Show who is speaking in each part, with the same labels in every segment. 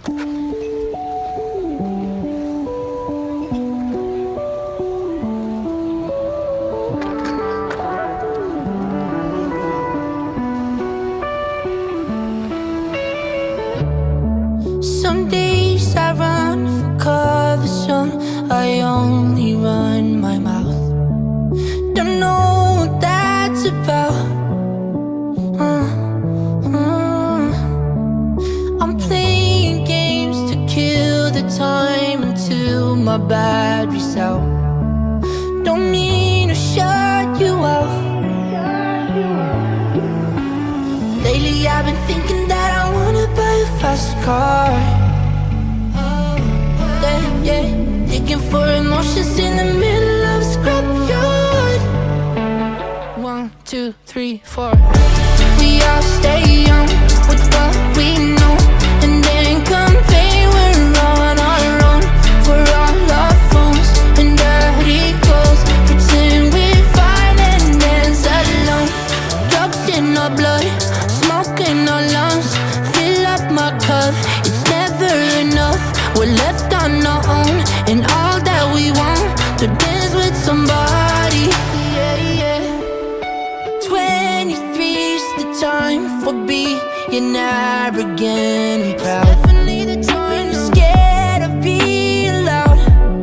Speaker 1: Some days I run for cover, some I only run my mouth. Don't know what that's about. I'm playing games to kill the time until my battery's out. Don't mean to shut you out. Lately I've been thinking that I wanna buy a fast car. Yeah, digging for emotions in the middle of a scrapyard. 1, 2, 3, 4. We all stay young with what we know, and then complain we're on our own. For all our phones and dirty clothes, pretend we're fine and dance alone. Drugs in our blood, smoke in our lungs, fill up my cup, it's never enough. We're left on our own, and all that we want to dance with somebody. Yeah. 23's the time for being arrogant and proud. It's definitely the time. We're scared of being loud.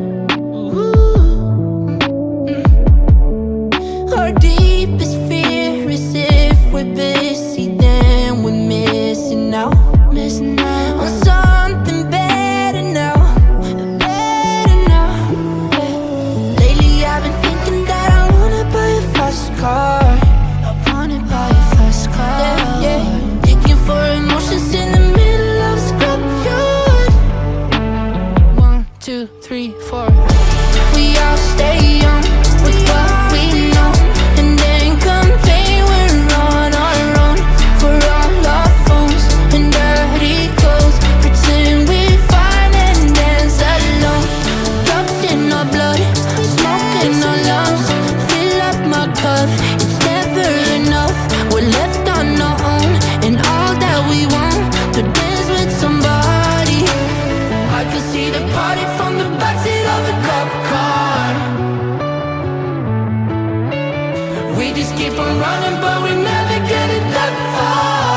Speaker 1: Our deepest fear is if we're busy, then we're missing out. On something better now. Lately I've been thinking that I wanna buy a fast car. Yeah. Digging for emotions in the middle of a scrapyard. 1, 2, 3, 4. We all stay young with what we know, and then complain we're on our own. For all our phones and dirty clothes, pretend we're fine and dance alone. Drugs in our blood, smoke in our lungs, fill up my cup, it's never enough. We're left on our own, and all that we want to dance with somebody. I can see the party from the backseat of a cop car. We just keep on running, but we never get it that far.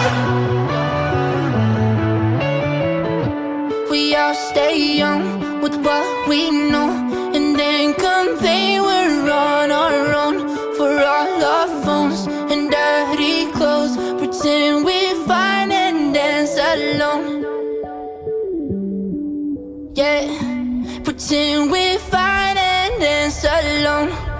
Speaker 1: We all stay young with what we know, and then complain we're on our own. For all our phones and dirty clothes, pretend we're fine and dance alone. Yeah, pretend we're fine and dance alone.